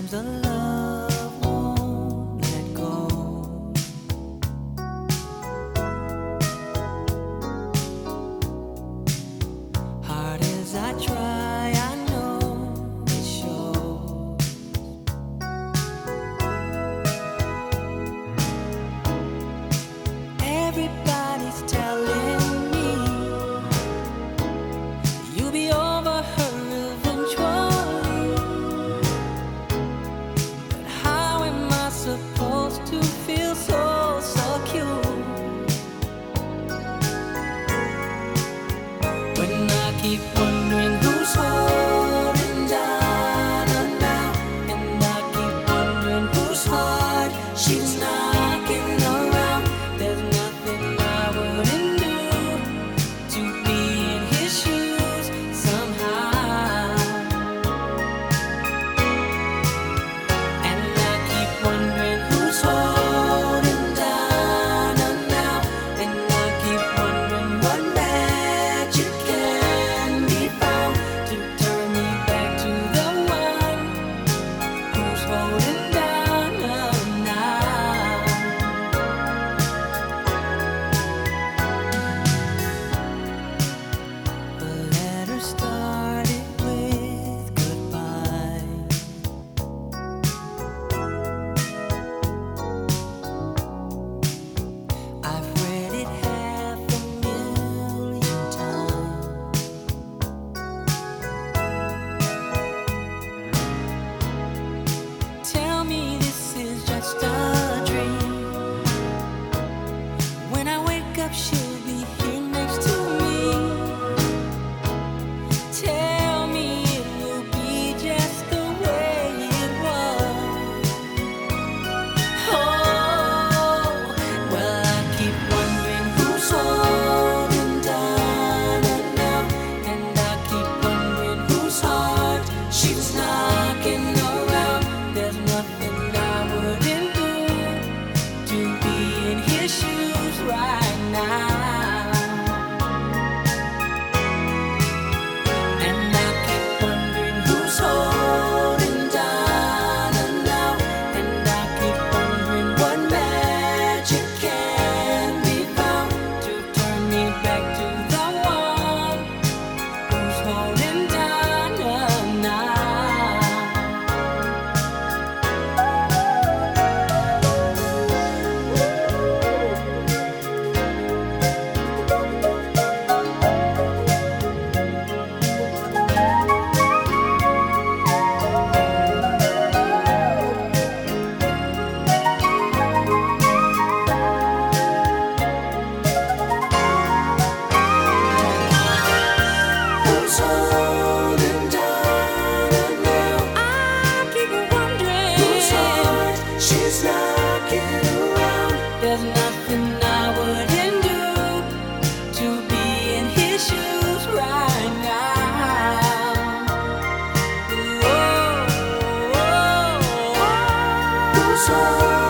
the love won't let go. Hard as I try, I know it shows. Everybody's telling me you'll be over her eventually. But how am I supposed to feel so secure when I keep wondering who's holding down now, and I keep wondering whose heart she's knocking around? There's nothing I wouldn't do to be in his shoes somehow. And I keep wondering who's holding down now, and I keep wondering what magic can be found to turn me back to the one who's holding down now. The letter started with goodbye. I've read it 500,000 times. Tell me this is just a dream. When I wake up, she'll be here next to me. Tell me it will be just the way it was. Oh, well, I keep wondering who's holding down now, and I keep wondering whose heart she's knocking around. There's nothing I wouldn't do to be in his shoes right now. And I keep wondering who's holding down now, and I keep wondering what magic can be found to turn me back to the one who's holding down now. Who's holding down now? I keep wondering whose heart she's knocking around. There's nothing I wouldn't do to be in his shoes right now. Whoa, whoa, whoa. Who's holding